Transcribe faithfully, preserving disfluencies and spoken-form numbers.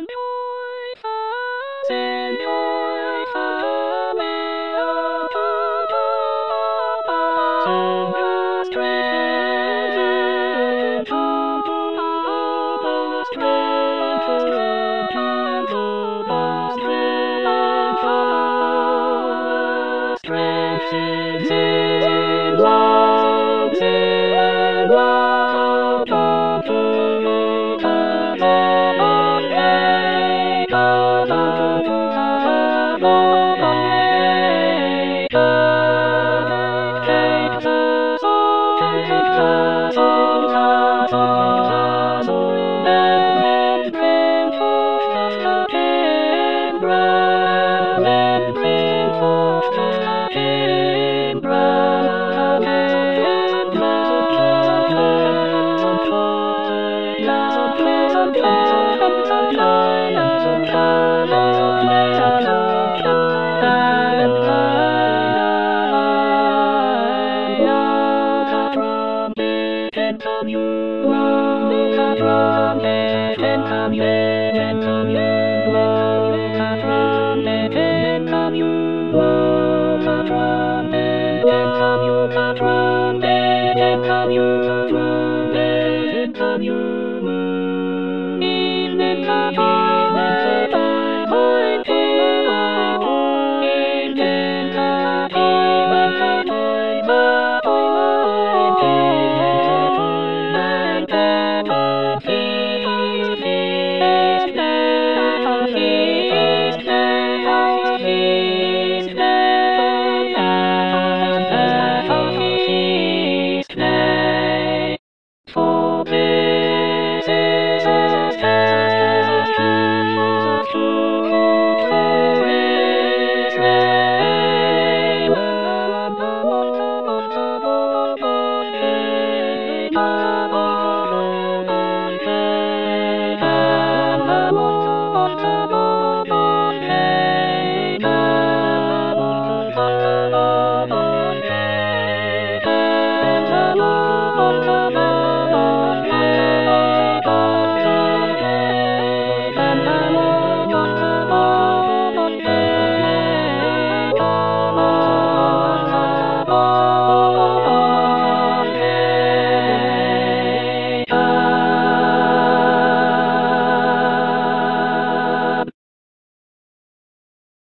Strength is in love, in love, to make a day, to make take the soul, take the soul, the soul, and bring forth the timber, and bring forth the Come you